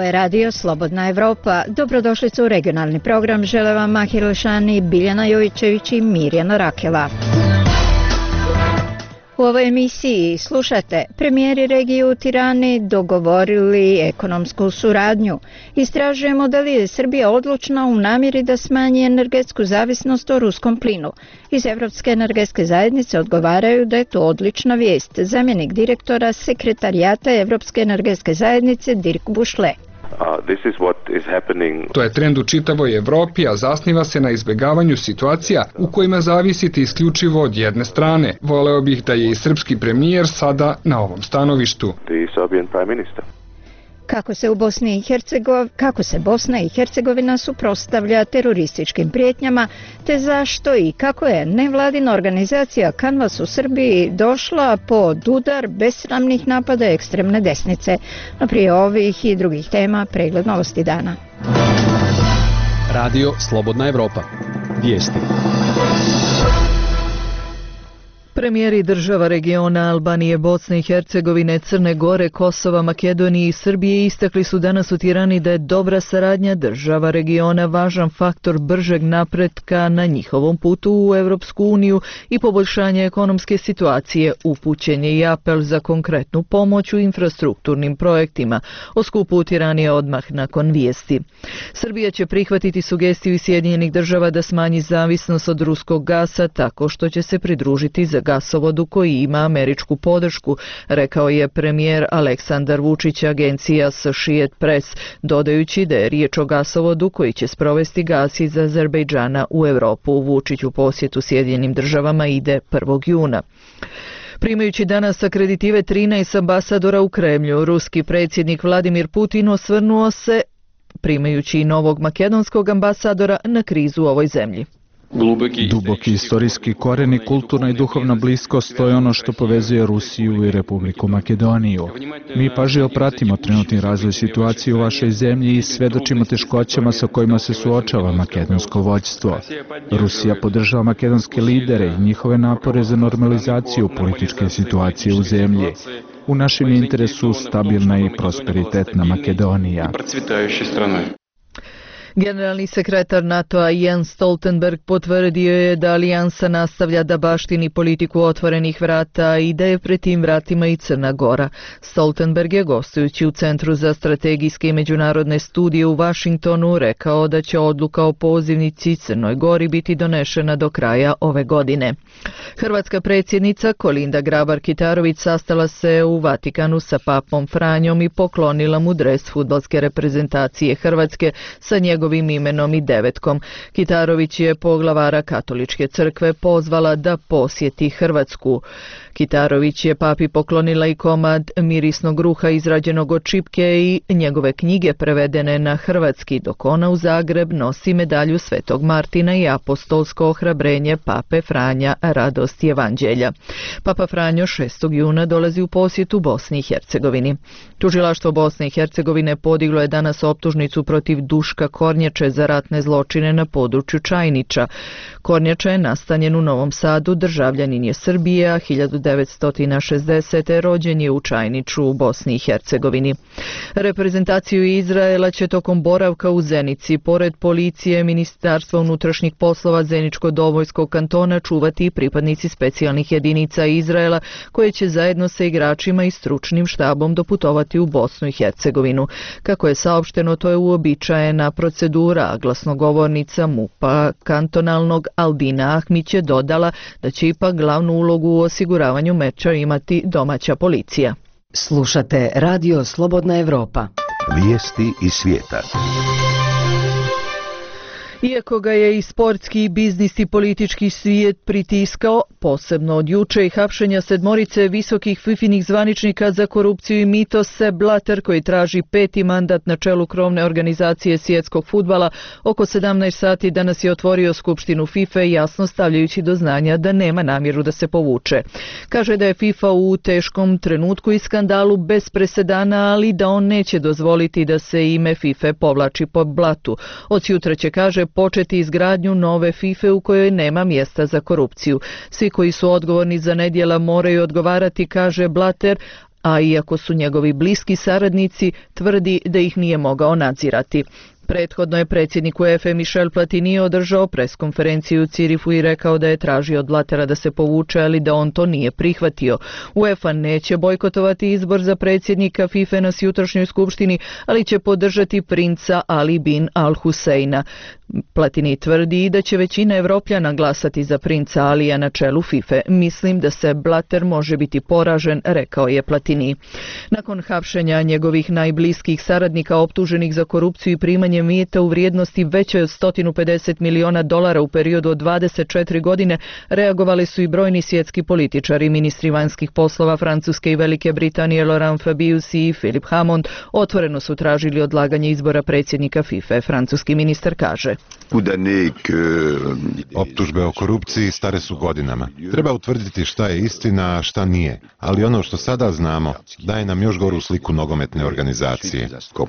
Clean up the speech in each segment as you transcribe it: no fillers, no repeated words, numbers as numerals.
je radio Slobodna Evropa. Dobrodošlicu u regionalni program. Žele vam Mahir Lešani, Biljana Jovićević i Mirjana Rakela. U ovoj emisiji slušate, premijeri regije u Tirani dogovorili ekonomsku suradnju. Istražujemo da li je Srbija odlučna u namjeri da smanji energetsku zavisnost o ruskom plinu. Iz Evropske energetske zajednice odgovaraju da je to odlična vijest. Zamjenik direktora sekretarijata Evropske energetske zajednice Dirk Bušle. To je trend u čitavoj Evropi, a zasniva se na izbjegavanju situacija u kojima zavisite isključivo od jedne strane. Voleo bih da je i srpski premijer sada na ovom stanovištu. Kako se Bosna i Hercegovina suprotstavlja terorističkim prijetnjama, te zašto i kako je nevladina organizacija Canvas u Srbiji došla pod udar besramnih napada ekstremne desnice. No prije ovih i drugih tema pregled novosti dana. Radio Slobodna Evropa. Vijesti. Premijeri država regiona Albanije, Bosne i Hercegovine, Crne Gore, Kosova, Makedonije i Srbije istakli su danas u Tirani da je dobra saradnja država regiona važan faktor bržeg napretka na njihovom putu u Europsku uniju i poboljšanje ekonomske situacije, upućen je i apel za konkretnu pomoć u infrastrukturnim projektima. O skupu u Tirani je odmah nakon vijesti. Srbija će prihvatiti sugestiju Sjedinjenih država da smanji zavisnost od ruskog gasa tako što će se pridružiti za gasovodu koji ima američku podršku, rekao je premijer Aleksandar Vučić agenciji Associated Press, dodajući da je riječ o gasovodu koji će sprovesti gas iz Azerbejdžana u Europu. Vučić u posjetu Sjedinjenim državama ide 1. juna. Primajući danas akreditive 13 ambasadora u Kremlju, ruski predsjednik Vladimir Putin osvrnuo se, primajući i novog makedonskog ambasadora, na krizu u ovoj zemlji. Duboki istorijski koren i kulturna i duhovna bliskost to je ono što povezuje Rusiju i Republiku Makedoniju. Mi pažljivo pratimo trenutni razvoj situacije u vašoj zemlji i svedočimo teškoćama sa kojima se suočava makedonsko vođstvo. Rusija podržava makedonske lidere i njihove napore za normalizaciju političke situacije u zemlji. U našem interesu stabilna i prosperitetna Makedonija. Generalni sekretar NATO-a Jens Stoltenberg potvrdio je da alijansa nastavlja da baštini politiku otvorenih vrata i da je pred tim vratima i Crna Gora. Stoltenberg je gostujući u Centru za strategijske i međunarodne studije u Vašingtonu rekao da će odluka o pozivnici Crnoj Gori biti donešena do kraja ove godine. Hrvatska predsjednica Kolinda Grabar-Kitarović sastala se u Vatikanu sa papom Franjom i poklonila mu dres fudbalske reprezentacije Hrvatske sa njegovim imenom i devetkom. Kitarović je poglavara Katoličke crkve pozvala da posjeti Hrvatsku. Kitarović je papi poklonila i komad mirisnog ruha izrađenog od čipke i njegove knjige prevedene na hrvatski, dok ona u Zagreb nosi medalju Svetog Martina i apostolsko ohrabrenje pape Franja Radost Evanđelja. Papa Franjo 6. juna dolazi u posjetu Bosni i Hercegovini. Tužilaštvo Bosne i Hercegovine podiglo je danas optužnicu protiv Duška Kornjače za ratne zločine na području Čajniča. Kornjača je nastanjen u Novom Sadu, državljanin je Srbije, a 1960. rođen je u Čajniču u Bosni i Hercegovini. Reprezentaciju Izraela će tokom boravka u Zenici, pored policije, Ministarstva unutrašnjih poslova Zeničko-Dobojskog kantona čuvati i pripadnici specijalnih jedinica Izraela, koje će zajedno sa igračima i stručnim štabom doputovati u Bosnu i Hercegovinu. Kako je saopšteno, to je uobičajena procedura, a glasnogovornica MUP-a kantonalnog Albina Ahmić je dodala da će ipak glavnu ulogu u osiguravanju meča imati domaća policija. Slušate Radio Slobodna Evropa. Vijesti iz svijeta. Iako ga je i sportski, i biznis i politički svijet pritiskao, posebno od juče i hapšenja sedmorice visokih fifinih zvaničnika za korupciju i mito, Sepp Blatter, koji traži 5. mandat na čelu krovne organizacije svjetskog fudbala, oko 17 sati danas je otvorio skupštinu FIFA jasno stavljajući do znanja da nema namjeru da se povuče. Kaže da je FIFA u teškom trenutku i skandalu bez presedana, ali da on neće dozvoliti da se ime FIFA povlači po blatu. Od jutra će, kaže, početi izgradnju nove FIFA u kojoj nema mjesta za korupciju. Svi koji su odgovorni za nedjela moraju odgovarati, kaže Blatter, a iako su njegovi bliski saradnici, tvrdi da ih nije mogao nadzirati. Prethodno je predsjednik UEFA Michel Platini održao preskonferenciju u Cirihu i rekao da je tražio od Blattera da se povuče, ali da on to nije prihvatio. UEFA neće bojkotovati izbor za predsjednika FIFA na jutrošnjoj skupštini, ali će podržati princa Ali bin Al Huseina. Platini tvrdi da će većina Evropljana glasati za princa Alija na čelu FIFA. Mislim da se Blatter može biti poražen, rekao je Platini. Nakon hapšenja njegovih najbliskih saradnika optuženih za korupciju i primanje mita u vrijednosti veće od $150 miliona u periodu od 24 godine, reagovali su i brojni svjetski političari. Ministri vanjskih poslova Francuske i Velike Britanije Laurent Fabius i Philip Hammond otvoreno su tražili odlaganje izbora predsjednika FIFA. Francuski ministar kaže: optužbe o korupciji stare su godinama. Treba utvrditi šta je istina, a šta nije. Ali ono što sada znamo daje nam još goru sliku nogometne organizacije.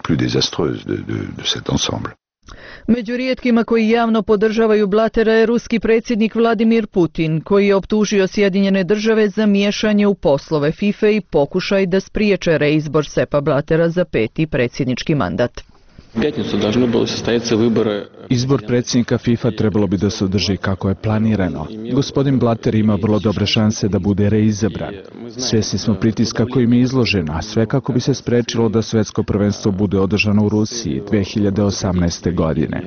Među rijetkima koji javno podržavaju Blattera je ruski predsjednik Vladimir Putin, koji je optužio Sjedinjene države za miješanje u poslove FIFA i pokušaj da spriječe reizbor Seppa Blattera za 5. predsjednički mandat. Izbor predsjednika FIFA trebalo bi da se održi kako je planirano. Gospodin Blatter ima vrlo dobre šanse da bude reizabran. Svjesni smo pritiska kojim je izložen, a sve kako bi se sprečilo da svjetsko prvenstvo bude održano u Rusiji 2018. godine.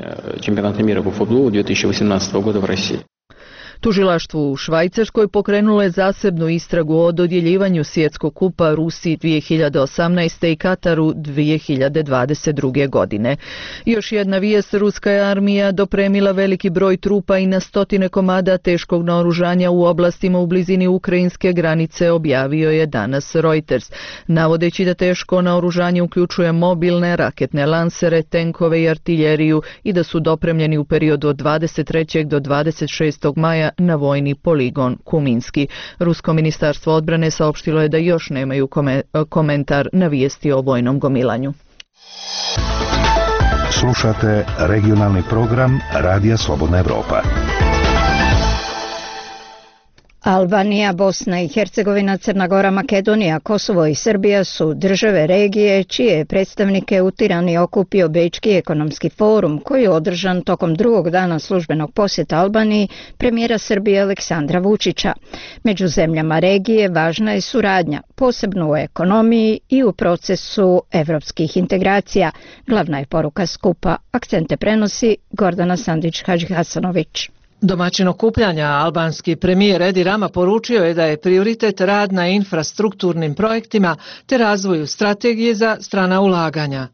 Tužilaštvo u Švajcarskoj pokrenulo je zasebnu istragu o dodjeljivanju svjetskog kupa Rusiji 2018. i Kataru 2022. godine. Još jedna vijest: ruska je armija dopremila veliki broj trupa i na stotine komada teškog naoružanja u oblastima u blizini ukrajinske granice, objavio je danas Reuters, navodeći da teško naoružanje uključuje mobilne raketne lansere, tenkove i artiljeriju i da su dopremljeni u periodu od 23. do 26. maja na vojni poligon Kuminski. Rusko ministarstvo odbrane saopštilo je da još nemaju komentar na vijesti o vojnom gomilanju. Slušate regionalni program Radija Slobodna Evropa. Albanija, Bosna i Hercegovina, Crna Gora, Makedonija, Kosovo i Srbija su države regije čije predstavnike u Tirani okupio Bečki ekonomski forum, koji je održan tokom drugog dana službenog posjeta Albaniji premijera Srbije Aleksandra Vučića. Među zemljama regije važna je suradnja, posebno u ekonomiji i u procesu evropskih integracija. Glavna je poruka skupa. Akcente prenosi Gordana Sandić-Hadžihasanović. Domaćin okupljanja, albanski premijer Edi Rama poručio je da je prioritet rad na infrastrukturnim projektima te razvoju strategije za strana ulaganja.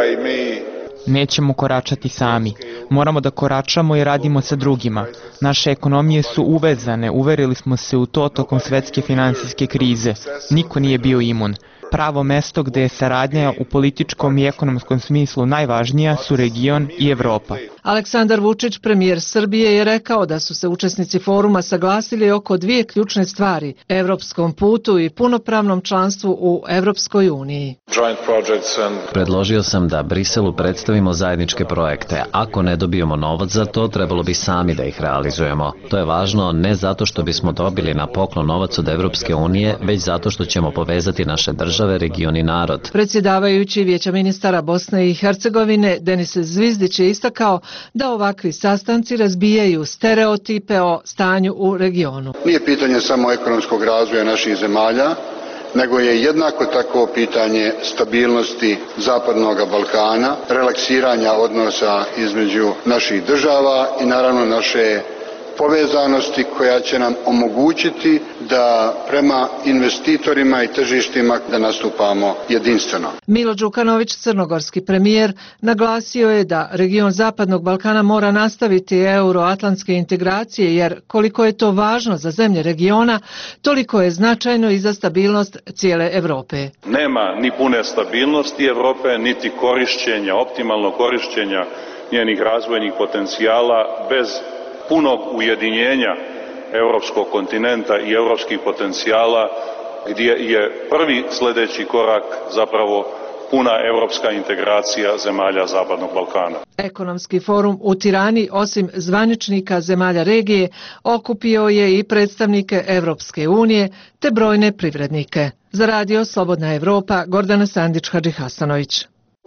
Nećemo koračati sami. Moramo da koračamo i radimo sa drugima. Naše ekonomije su uvezane, uverili smo se u to tokom svetske finansijske krize. Niko nije bio imun. Pravo mesto gde je saradnja u političkom i ekonomskom smislu najvažnija su region i Evropa. Aleksandar Vučić, premijer Srbije, je rekao da su se učesnici foruma saglasili oko dvije ključne stvari: evropskom putu i punopravnom članstvu u Evropskoj uniji. Predložio sam da Briselu predstavimo zajedničke projekte. Ako ne dobijemo novac za to, trebalo bi sami da ih realizujemo. To je važno ne zato što bismo dobili na poklon novac od Evropske unije, već zato što ćemo povezati naše države, region i narod. Predsjedavajući Vijeća ministara Bosne i Hercegovine Denis Zvizdić je istakao da ovakvi sastanci razbijaju stereotipe o stanju u regionu. Nije pitanje samo ekonomskog razvoja naših zemalja, nego je jednako tako pitanje stabilnosti Zapadnog Balkana, relaksiranja odnosa između naših država i naravno naše povezanosti koja će nam omogućiti da prema investitorima i tržištima da nastupamo jedinstveno. Milo Đukanović, crnogorski premijer, naglasio je da region Zapadnog Balkana mora nastaviti euroatlantske integracije, jer koliko je to važno za zemlje regiona, toliko je značajno i za stabilnost cijele Europe. Nema ni pune stabilnosti Europe, niti korišćenja, optimalnog korišćenja njenih razvojnih potencijala bez punog ujedinjenja europskog kontinenta i europskih potencijala, gdje je prvi sljedeći korak zapravo puna europska integracija zemalja Zapadnog Balkana. Ekonomski forum u Tirani, osim zvaničnika zemalja regije, okupio je i predstavnike Evropske unije te brojne privrednike. Za Radio Slobodna Evropa, Gordana Sandić-Hadžihasanović.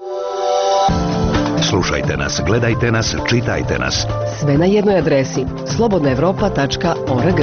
Slušajte nas, gledajte nas, čitajte nas. Sve na jednoj adresi slobodnaevropa.org.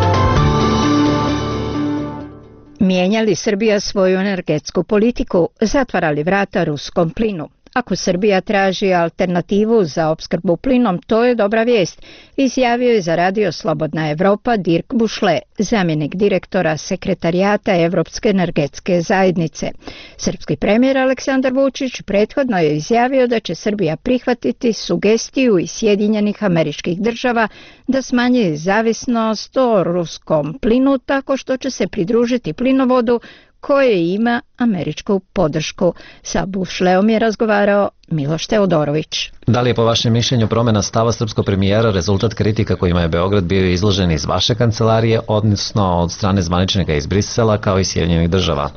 Mijenja li Srbija svoju energetsku politiku, zatvara li vrata ruskom plinu? Ako Srbija traži alternativu za opskrbu plinom, to je dobra vijest, izjavio je za Radio Slobodna Evropa Dirk Bušle, zamjenik direktora Sekretarijata Evropske energetske zajednice. Srpski premijer Aleksandar Vučić prethodno je izjavio da će Srbija prihvatiti sugestiju iz Sjedinjenih Američkih Država da smanji zavisnost o ruskom plinu tako što će se pridružiti plinovodu koje ima američku podršku. Sa Bušleom je razgovarao Miloš Teodorović. Da li je po vašem mišljenju promjena stava srpskog premijera rezultat kritika kojima je Beograd bio izložen iz vaše kancelarije, odnosno od strane zvaničnika iz Brisela kao i Sjedinjenih Država?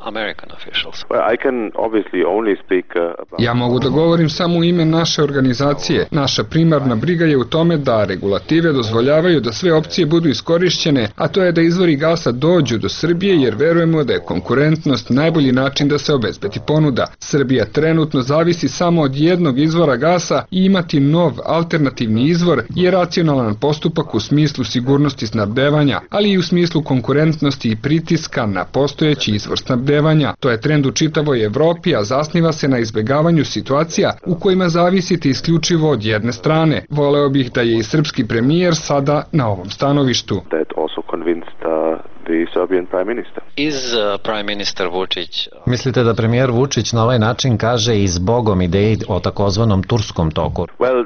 Ja mogu da govorim samo u ime naše organizacije. Naša primarna briga je u tome da regulative dozvoljavaju da sve opcije budu iskorišćene, a to je da izvori gasa dođu do Srbije jer verujemo da je konkurentnost najbolji način da se obezbedi ponuda. Srbija trenutno zavisi samo od jednog izvora gasa i imati nov alternativni izvor je racionalan postupak u smislu sigurnosti snabdevanja, ali i u smislu konkurentnosti i pritiska na postojeći izvor snabdevanja. To je trend u čitavoj Evropi, a zasniva se na izbegavanju situacija u kojima zavisite isključivo od jedne strane. Voleo bih da je i srpski premijer sada na ovom stanovištu. Mislite da premijer Vučić na ovaj način kaže i zbogom ideji o takozvanom turskom toku?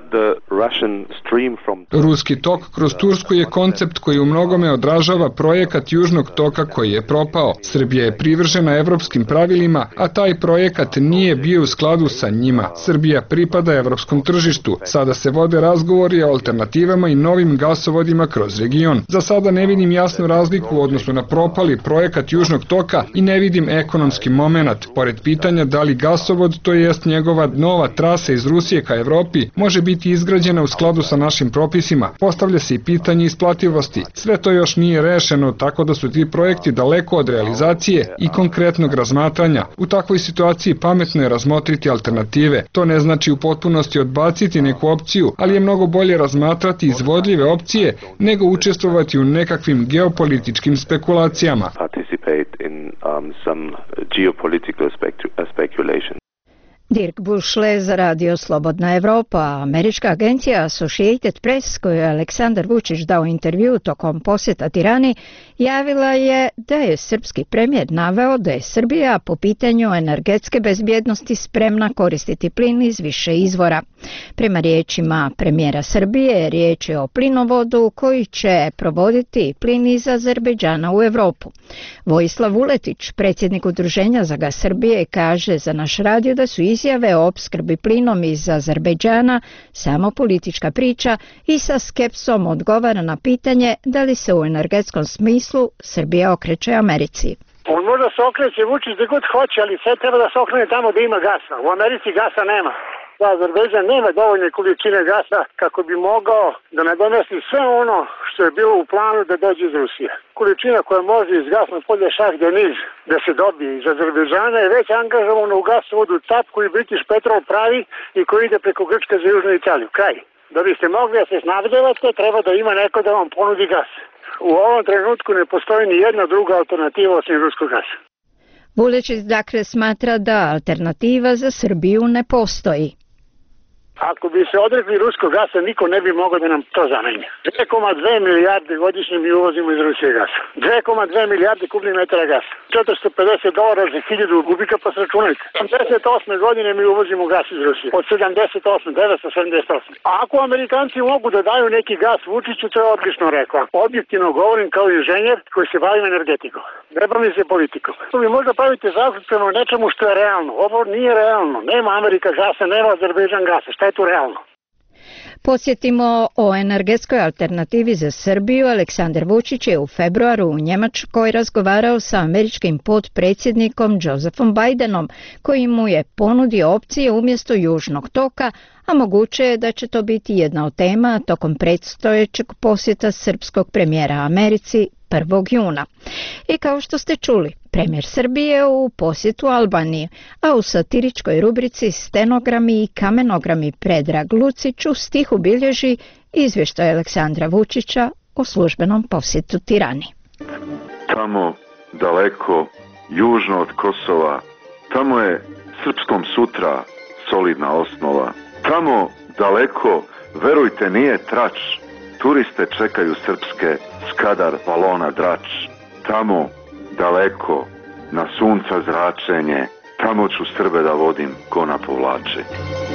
Ruski tok kroz Tursku je koncept koji u mnogome odražava projekat Južnog toka koji je propao. Srbija je privržena evropskim pravilima, a taj projekat nije bio u skladu sa njima. Srbija pripada evropskom tržištu. Sada se vode razgovori o alternativama i novim gasovodima kroz region. Za sada ne vidim jasnu razliku u odnosu na propali projekat Južnog toka i ne vidim ekonomski momenat. Pored pitanja da li gasovod, to jest njegova nova trasa iz Rusije ka Evropi, može biti izgrađena u skladu sa našim propisima, postavlja se i pitanje isplativosti. Sve to još nije rešeno, tako da su ti projekti daleko od realizacije i konkretnog razmatranja. U takvoj situaciji pametno je razmotriti alternative. To ne znači u potpunosti odbaciti neku opciju, ali je mnogo bolje razmatrati izvodljive opcije nego učestvovati u nekakvim geopolitičkim spekulacijama. Dirk Bušle za Radio Slobodna Evropa. Američka agencija Associated Press, koju je Aleksandar Vučić dao intervju tokom posjeta Tirani, javila je da je srpski premijer naveo da je Srbija po pitanju energetske bezbjednosti spremna koristiti plin iz više izvora. Prema riječima premijera Srbije, riječ je o plinovodu koji će provoditi plin iz Azerbejdžana u Evropu. Vojislav Vuletić, predsjednik Udruženja za gas Srbije, kaže za naš radio da su izjave o opskrbi plinom iz Azerbejdžana samo politička priča i sa skepsom odgovara na pitanje da li se u energetskom smislu Srbija okreće Americi. On može se okreće Vučić da god hoće, ali sve treba da se okrene tamo da ima gasa. U Americi gasa nema. Azerbejdžan nema dovoljne količine gasa kako bi mogao da nadomesti sve ono što je bilo u planu da dođe iz Rusije. Količina koja može iz gasnog polja Šah Deniz da se dobije iz Azerbejdžana je već angažovana u gasovodu TAP koji British Petrol pravi i koji ide preko Grčke za Južnu Italiju. Kraj. Da biste mogli da se snabdevate, treba da ima neko da vam ponudi gas. U ovom trenutku ne postoji ni jedna druga alternativa osim ruskog gasa. Vuličić dakle smatra da alternativa za Srbiju ne postoji. Ako bi se odrekli ruskog gasa, niko ne bi mogao da nam to zameni. 2,2 milijarde godišnje mi uvozimo iz Rusije gasa. 2,2 milijarde kubnih metara gasa. $450 za 1000 kubika, pa se računajte. 78. godine mi uvozimo gas iz Rusije. Od 78. 978. A ako Amerikanci mogu da daju neki gas Vučiću, to je odlično rekao. Objektivno govorim kao inženjer koji se bavim energetikom. Ne bavim se politikom. To vi možda pravite zaključeno nečemu što je realno. Ovo nije realno. Nema Amerika gasa, nema Azerbejdžan gasa. Šta je tu realno? Podsjetimo, o energetskoj alternativi za Srbiju Aleksandar Vučić je u februaru u Njemačkoj razgovarao sa američkim potpredsjednikom Josephom Bidenom, koji mu je ponudio opcije umjesto Južnog toka, a moguće je da će to biti jedna od tema tokom predstojećeg posjeta srpskog premijera Americi 1. juna. I kao što ste čuli, premijer Srbije u posjetu Albaniji, a u satiričkoj rubrici Stenogrami i kamenogrami Predrag Lucić u stihu bilježi izvještaj Aleksandra Vučića o službenom posjetu Tirani. Tamo, daleko, južno od Kosova, tamo je srpskom sutra solidna osnova. Tamo, daleko, verujte, nije trač, turiste čekaju srpske Skadar, Valona, Drač. Tamo, daleko, na sunca zračenje, tamo ću Srbe da vodim ko na povlače.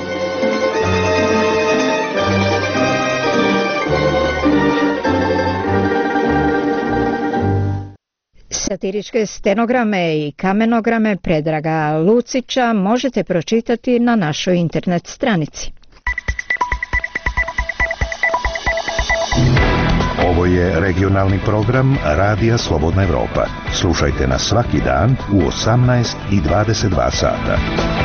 Satiričke stenograme i kamenograme Predraga Lucića možete pročitati na našoj internet stranici. Ovo je regionalni program Radija Slobodna Evropa. Slušajte nas svaki dan u 18 i 22 sata.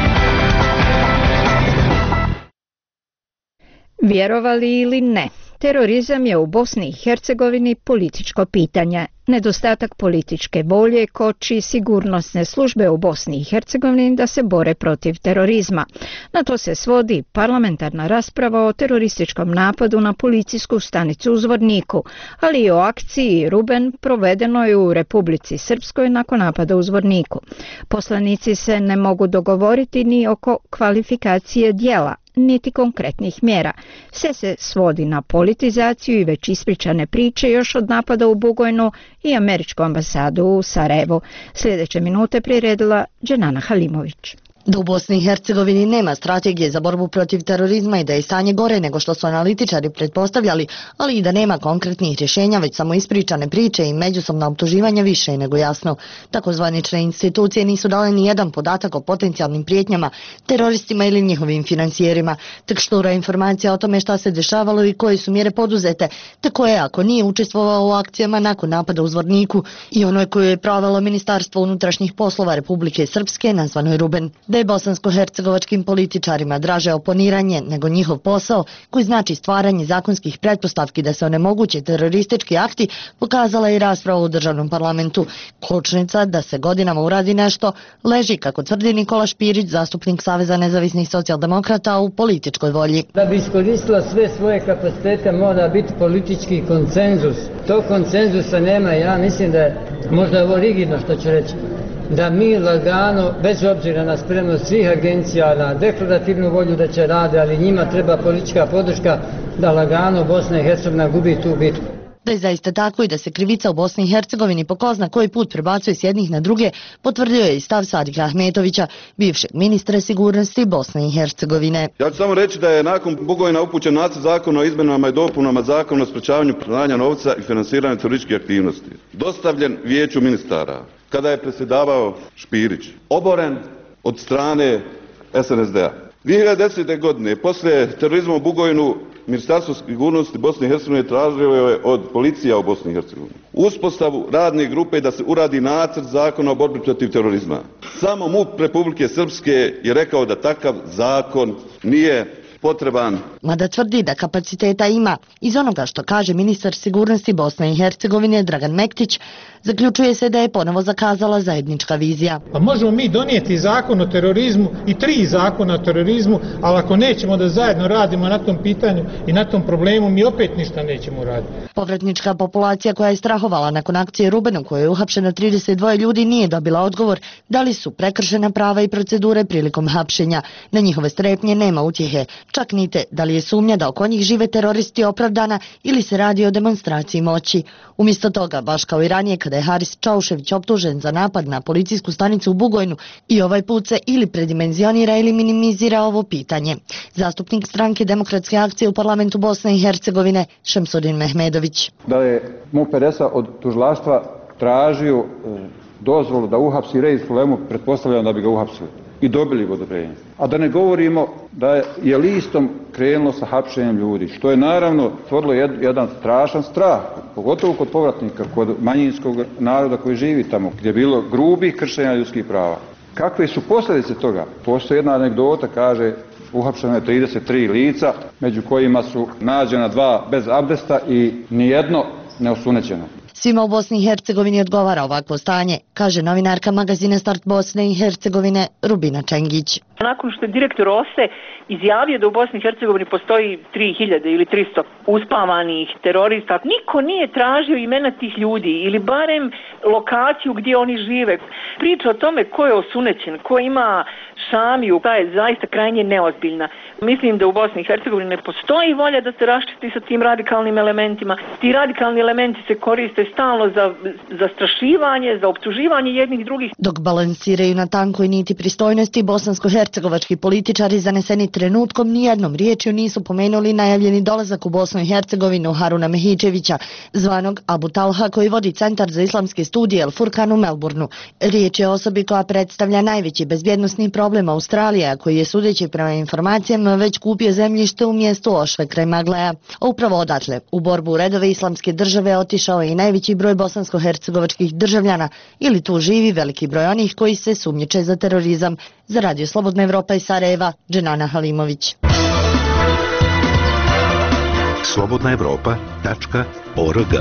Vjerovali ili ne, terorizam je u Bosni i Hercegovini političko pitanje. Nedostatak političke volje koči sigurnosne službe u Bosni i Hercegovini da se bore protiv terorizma. Na to se svodi parlamentarna rasprava o terorističkom napadu na policijsku stanicu u Zvorniku, ali i o akciji Ruben provedenoj u Republici Srpskoj nakon napada u Zvorniku. Poslanici se ne mogu dogovoriti ni oko kvalifikacije djela, niti konkretnih mjera. Sve se svodi na politizaciju i već ispričane priče još od napada u Bugojnu i američku ambasadu u Sarajevu. Sljedeće minute priredila Dženana Halimović. Da u Bosni i Hercegovini nema strategije za borbu protiv terorizma i da je stanje gore nego što su analitičari pretpostavljali, ali i da nema konkretnih rješenja, već samo ispričane priče i međusobna optuživanja više je nego jasno. Tako zvanične institucije nisu dale ni jedan podatak o potencijalnim prijetnjama, teroristima ili njihovim financijerima, tek štura informacija o tome šta se dešavalo i koje su mjere poduzete, te koje ako nije učestvovao u akcijama nakon napada u Zvorniku i onoj koju je provelo Ministarstvo unutrašnjih poslova Republike Srpske, nazvanoj Ruben. Da je bosansko-hercegovačkim političarima draže oponiranje nego njihov posao, koji znači stvaranje zakonskih pretpostavki da se onemoguće teroristički akti, pokazala je i rasprava u državnom parlamentu. Kočnica da se godinama uradi nešto leži, kako tvrdi Nikola Špirić, zastupnik Saveza nezavisnih socijaldemokrata, u političkoj volji. Da bi iskoristila sve svoje kapacitete mora biti politički konsenzus. Tog konsenzusa nema, ja mislim da je možda ovo rigidno što ću reći, da mi lagano, bez obzira na spremnost svih agencija, na deklarativnu volju da će rade, ali njima treba politička podrška, da lagano Bosna i Hercegovina gubi tu bitku. Da je zaista tako i da se krivica u Bosni i Hercegovini po ko zna koji put prebacuje s jednih na druge, potvrdio je i stav Sadika Ahmetovića, bivšeg ministra sigurnosti Bosne i Hercegovine. Ja ću samo reći da je nakon Bugojna upućen nacrt zakona o izmjenama i dopunama zakona o sprečavanju pranja novca i financiranju terorističkih aktivnosti. Dostavljen vijeću ministara, kada je predsjedavao Špirić, oboren od strane SNSD-a. 2010. godine, poslije terorizma u Bugojnu, Ministarstvo sigurnosti Bosne i Hercegovine tražilo je od policija u Bosni i Hercegovini uspostavu radne grupe da se uradi nacrt zakona o borbi protiv terorizma. Samo MUP Republike Srpske je rekao da takav zakon nije potreban. Mada tvrdi da kapaciteta ima, iz onoga što kaže ministar sigurnosti Bosne i Hercegovine Dragan Mektić, zaključuje se da je ponovo zakazala zajednička vizija. Pa možemo mi donijeti zakon o terorizmu i 3 zakona o terorizmu, ali ako nećemo da zajedno radimo na tom pitanju i na tom problemu, mi opet ništa nećemo raditi. Povratnička populacija koja je strahovala nakon akcije Ruben u kojoj je uhapšeno 32 ljudi nije dobila odgovor da li su prekršena prava i procedure prilikom hapšenja. Na njihove strepnje nema utjehe, čak nite da li je sumnja da oko njih žive teroristi opravdana ili se radi o demonstraciji moći. Umjesto toga, baš kao i ranije kada je Haris Čaušević optužen za napad na policijsku stanicu u Bugojnu, i ovaj put se ili predimenzionira ili minimizira ovo pitanje. Zastupnik stranke Demokratske akcije u parlamentu Bosne i Hercegovine Šemsudin Mehmedović. Da je MUP-a od tužilaštva tražio dozvolu da uhapsi Reis Fulemu, pretpostavljam da bi ga uhapsili. i dobili odobrenje. A da ne govorimo da je listom krenulo sa hapšenjem ljudi, što je naravno stvorilo jedan strašan strah, pogotovo kod povratnika, kod manjinskog naroda koji živi tamo, gdje je bilo grubih kršenja ljudskih prava. Kakve su posljedice toga? Postoji jedna anegdota, kaže, uhapšeno je 33 lica, među kojima su nađena 2 bez abdesta i nijedno neosunećeno. Svima u Bosni i Hercegovini odgovara ovakvo stanje, kaže novinarka magazina Start Bosne i Hercegovine Rubina Čengić. Nakon što je direktor OSE izjavio da u Bosni i Hercegovini postoji 3000 ili 300 uspavanih terorista, niko nije tražio imena tih ljudi ili barem lokaciju gdje oni žive. Priča o tome ko je osunećen, ko ima šamiju, ta je zaista krajnje neozbiljna. Mislim da u Bosni i Hercegovini ne postoji volja da se raščisti sa tim radikalnim elementima. Ti radikalni elementi se koriste stalno za zastrašivanje, za optuživanje jednih drugih. Dok balansiraju na tankoj niti pristojnosti, bosansko-hercegovački političari zaneseni trenutkom nijednom riječju nisu pomenuli najavljeni dolazak u Bosnu i Hercegovinu Haruna Mehićevića, zvanog Abu Talha, koji vodi Centar za islamske studije El Furkan u Melbourneu. Riječ je o osobi koja predstavlja najveći bezbjednosni problem Australije, koji je, sudeći prema informacijama, već kupio zemljište u mjestu Ošve kraj Magleja. Upravo odatle, u borbu u redove islamske države otišao je i najveći broj bosansko-hercegovačkih državljana, ili tu živi veliki broj onih koji se sumnjiče za terorizam. Za Radio Slobodna Evropa iz Sarajeva, Dženana Halimović. slobodnaevropa.org.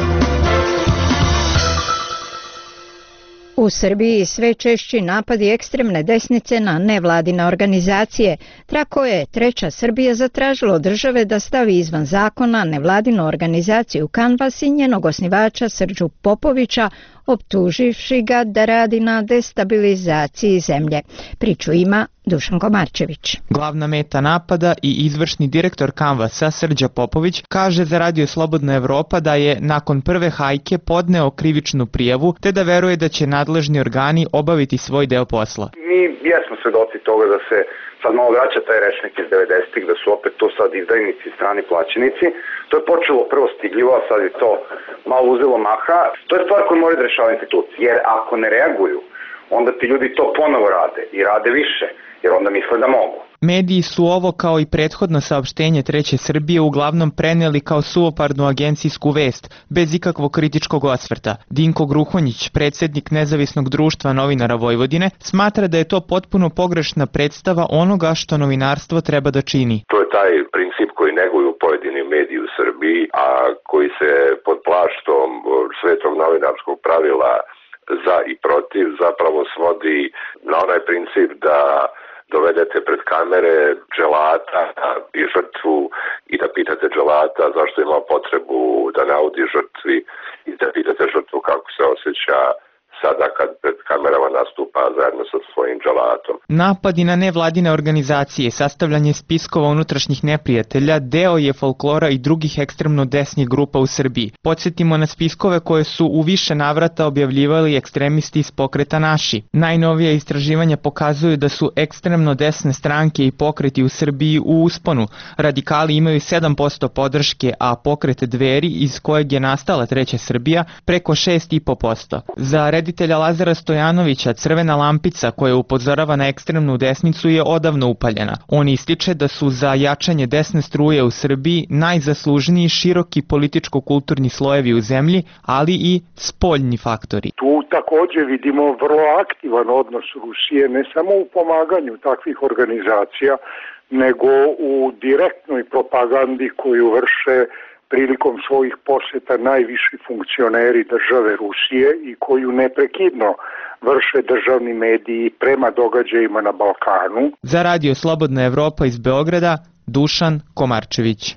U Srbiji sve češći napadi ekstremne desnice na nevladine organizacije. Tako je Treća Srbija zatražila od države da stavi izvan zakona nevladinu organizaciju Kanvas i njenog osnivača Srđu Popovića, optuživši ga da radi na destabilizaciji zemlje. Priču ima Dušan Komarčević. Glavna meta napada i izvršni direktor Kanvasa Srđa Popović kaže za Radio Slobodna Evropa da je nakon prve hajke podneo krivičnu prijavu te da veruje da će nadležni organi obaviti svoj deo posla. Mi jesmo svedoci toga da se sad malo vraća taj rečnik iz 90-ih, da su opet to sad izdajnici, strani plaćenici. To je počelo prvo stidljivo, a sad je to malo uzelo maha. To je stvar koju moraju da rešava institucije, jer ako ne reaguju, onda ti ljudi to ponovo rade i rade više, jer onda misle da mogu. Mediji su ovo kao i prethodno saopštenje Treće Srbije uglavnom preneli kao suvoparnu agencijsku vest, bez ikakvog kritičkog osvrta. Dinko Gruhonjić, predsjednik Nezavisnog društva novinara Vojvodine, smatra da je to potpuno pogrešna predstava onoga što novinarstvo treba da čini. To je taj princip koji neguju pojedini mediji u Srbiji, a koji se pod plaštom svetog novinarskog pravila za i protiv zapravo svodi na onaj princip da dovedete pred kamere dželata i žrtvu i da pitate dželata zašto ima potrebu da naudi žrtvi i da pitate žrtvu kako se osjeća sada kad pred kamerama nastupa zajedno sa svojim dželatom. Napadi na nevladine organizacije, sastavljanje spiskova unutrašnjih neprijatelja, deo je folklora i drugih ekstremno desnih grupa u Srbiji. Podsjetimo na spiskove koje su u više navrata objavljivali ekstremisti iz pokreta Naši. Najnovija istraživanja pokazuju da su ekstremno desne stranke i pokreti u Srbiji u usponu. Radikali imaju 7% podrške, a pokret Dveri, iz kojeg je nastala Treća Srbija, preko 6,5%. Za reditelja Lazara Stojanovića crvena lampica koja upozorava na ekstremnu desnicu je odavno upaljena. On ističe da su za jačanje desne struje u Srbiji najzaslužniji široki političko-kulturni slojevi u zemlji, ali i spoljni faktori. Tu također vidimo vrlo aktivan odnos Rusije, ne samo u pomaganju takvih organizacija, nego u direktnoj propagandi koju vrše prilikom svojih posjeta najviši funkcioneri države Rusije i koju neprekidno vrše državni mediji prema događajima na Balkanu. Za Radio Slobodna Evropa iz Beograda, Dušan Komarčević.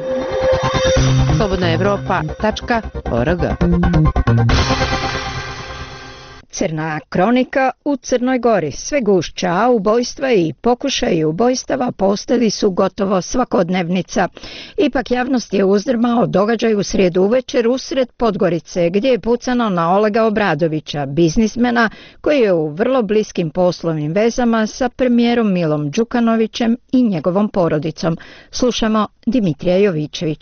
slobodnaevropa.org. Crna kronika u Crnoj Gori. Sve gušća ubojstva i pokušaji ubojstava postali su gotovo svakodnevnica. Ipak javnost je uzdrmao događaj u srijedu uvečer usred Podgorice, gdje je pucano na Olega Obradovića, biznismena koji je u vrlo bliskim poslovnim vezama sa premijerom Milom Đukanovićem i njegovom porodicom. Slušamo Dimitrija Jovićevića.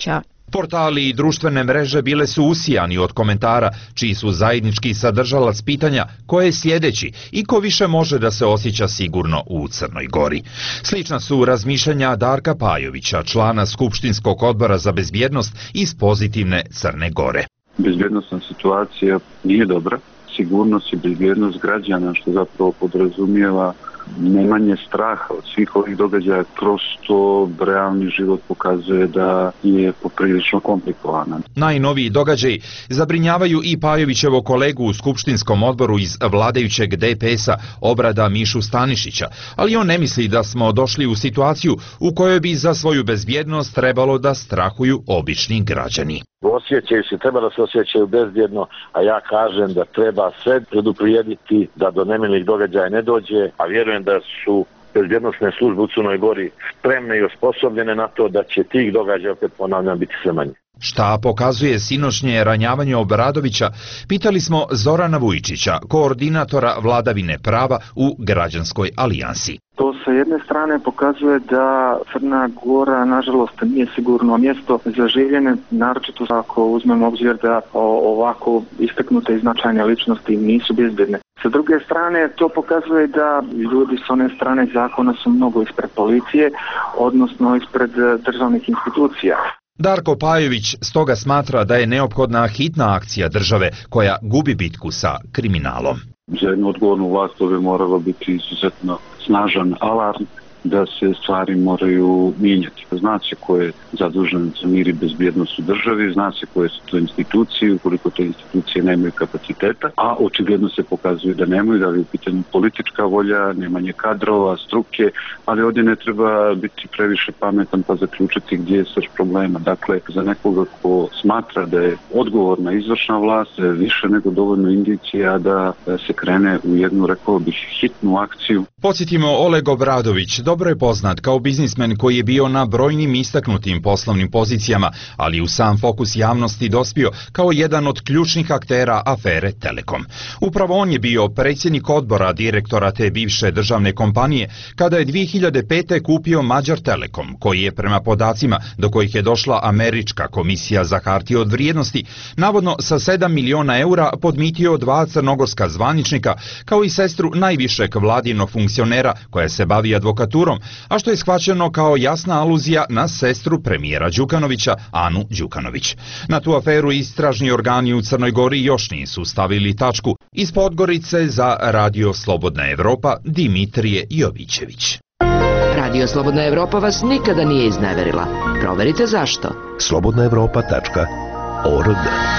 Portali i društvene mreže bile su usijani od komentara, čiji su zajednički sadržalac pitanja ko je sljedeći i ko više može da se osjeća sigurno u Crnoj Gori. Slična su razmišljanja Darka Pajovića, člana Skupštinskog odbora za bezbjednost iz pozitivne Crne Gore. Bezbjednostna situacija nije dobra. Sigurnost i bezbjednost građana, što zapravo podrazumijeva nemanje straha od svih ovih događaja, kroz to realni život pokazuje da je poprilično komplikovan. Najnoviji događaji zabrinjavaju i Pajovićevo kolegu u Skupštinskom odboru iz vladajućeg DPS-a Obrada Mišu Stanišića, ali on ne misli da smo došli u situaciju u kojoj bi za svoju bezbjednost trebalo da strahuju obični građani. Osjećaju se, treba da se osjećaju bezbjedno, a ja kažem da treba sve preduprijediti da do nemilih događaja ne dođe, a vjerujem da su bezbjednosne službe u Crnoj Gori spremne i osposobljene na to da će tih događaja, opet ponavljam, biti sve manje. Šta pokazuje sinoćnje ranjavanje Obradovića, pitali smo Zorana Vujčića, koordinatora vladavine prava u Građanskoj alijansi. To sa jedne strane pokazuje da Crna Gora nažalost nije sigurno mjesto za življenje, naročito ako uzmemo obzir da ovako istaknute i značajne ličnosti nisu bezbjedne. Sa druge strane, to pokazuje da ljudi s one strane zakona su mnogo ispred policije, odnosno ispred državnih institucija. Darko Pajović stoga smatra da je neophodna hitna akcija države koja gubi bitku sa kriminalom. Za jednu odgovornu vlast to bi moralo biti izuzetno snažan alarm da se stvari moraju mijenjati. Zna se ko je zadužen za mir i bezbjednost u državi, zna se koje su to institucije, ukoliko te institucije nemaju kapaciteta, a očigledno se pokazuje da nemaju, da je u pitanju politička volja, nemanje kadrova, struke, ali ovdje ne treba biti previše pametan pa zaključiti gdje je srž problema. Dakle, za nekoga ko smatra da je odgovorna izvršna vlast, više nego dovoljno indicija da se krene u jednu, rekao bih, hitnu akciju. Podsjetimo, Oleg Obradović dobro je poznat kao biznismen koji je bio na brojnim istaknutim poslovnim pozicijama, ali u sam fokus javnosti dospio kao jedan od ključnih aktera afere Telekom. Upravo on je bio predsjednik odbora direktora te bivše državne kompanije kada je 2005. kupio Mađar Telekom, koji je prema podacima do kojih je došla Američka komisija za hartije od vrijednosti, navodno sa 7 miliona eura podmitio 2 crnogorska zvaničnika, kao i sestru najvišeg vladinog funkcionera koja se bavi advokaturom, a što je shvaćeno kao jasna aluzija na sestru premijera Đukanovića, Anu Đukanović. Na tu aferu istražni organi u Crnoj Gori još nisu stavili tačku. Iz Podgorice za Radio Slobodna Evropa, Dimitrije Jovićević. Radio Slobodna Evropa vas nikada nije izneverila. Proverite zašto. slobodnaevropa.org.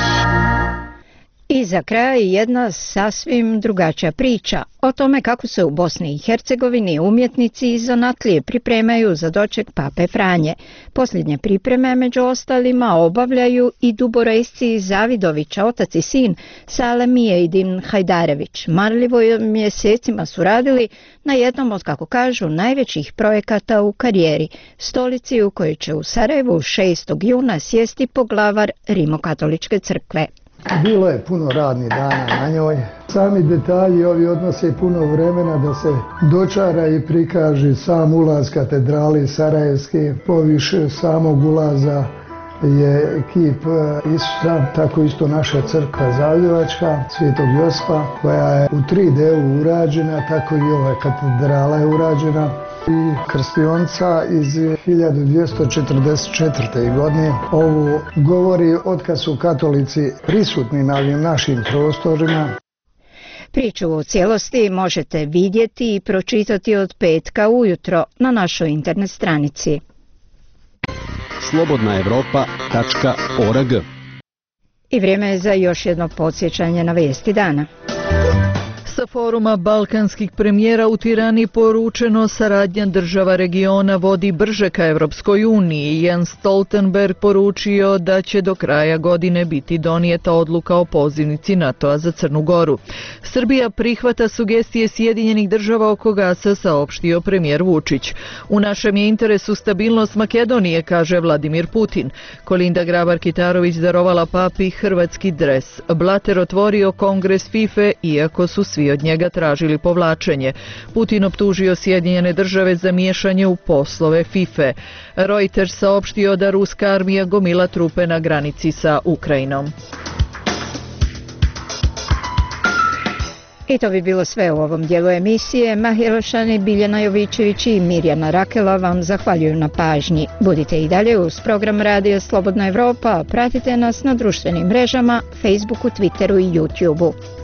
I za kraj jedna sasvim drugačija priča o tome kako se u Bosni i Hercegovini umjetnici i zanatlije pripremaju za doček Pape Franje. Posljednje pripreme među ostalima obavljaju i duborejsci Zavidovića, otac i sin Sale Mijejdin Hajdarević. Marljivo mjesecima su radili na jednom od, kako kažu, najvećih projekata u karijeri, stolici u kojoj će u Sarajevu 6. juna sjesti poglavar Rimokatoličke crkve. Bilo je puno radnih dana na njoj. Sami detalji ovi odnose puno vremena da se dočara i prikaže sam ulaz katedrali Sarajevske. Poviše samog ulaza je kip Isusa, tako isto naša crkva Zavidovačka, Svetog Josipa, koja je u 3D urađena, tako i ova katedrala je urađena. I krstionica iz 1244. godine. Ovo govori otkad su katolici prisutni na ovim našim prostorima. Priču u cijelosti možete vidjeti i pročitati od petka ujutro na našoj internet stranici. slobodnaevropa.org. I vrijeme je za još jedno podsjećanje na vijesti dana. Sa foruma balkanskih premijera u Tirani poručeno saradnja država regiona vodi brže ka Evropskoj uniji. Jens Stoltenberg poručio da će do kraja godine biti donijeta odluka o pozivnici NATO-a za Crnu Goru. Srbija prihvata sugestije Sjedinjenih država oko gasa, saopštio premijer Vučić. U našem je interesu stabilnost Makedonije, kaže Vladimir Putin. Kolinda Grabar-Kitarović darovala papi hrvatski dres. Blatter otvorio kongres FIFA, iako su svi svi od njega tražili povlačenje. Putin optužio Sjedinjene države za miješanje u poslove FIFA. Reuters saopštio da ruska armija gomila trupe na granici sa Ukrajinom. I to bi bilo sve u ovom dijelu emisije. Mahir Lošani, Biljana Jovičević i Mirjana Rakela vam zahvaljuju na pažnji. Budite i dalje uz program Radija Slobodna Evropa, pratite nas na društvenim mrežama, Facebooku, Twitteru i YouTubeu.